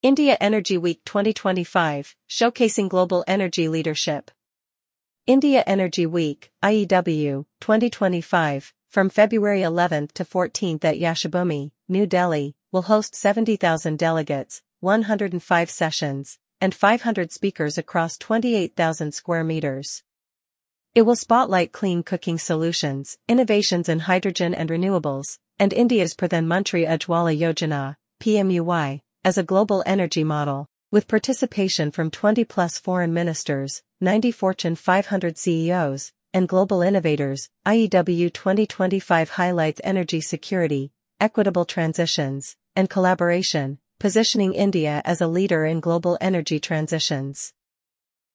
India Energy Week 2025, showcasing global energy leadership. India Energy Week, IEW, 2025, from February 11th to 14th at Yashobhoomi, New Delhi, will host 70,000 delegates, 105 sessions, and 500 speakers across 28,000 square meters. It will spotlight clean cooking solutions, innovations in hydrogen and renewables, and India's Pradhan Mantri Ujjwala Yojana, PMUY, as a global energy model, with participation from 20-plus foreign ministers, 90 Fortune 500 CEOs, and global innovators. IEW 2025 highlights energy security, equitable transitions, and collaboration, positioning India as a leader in global energy transitions.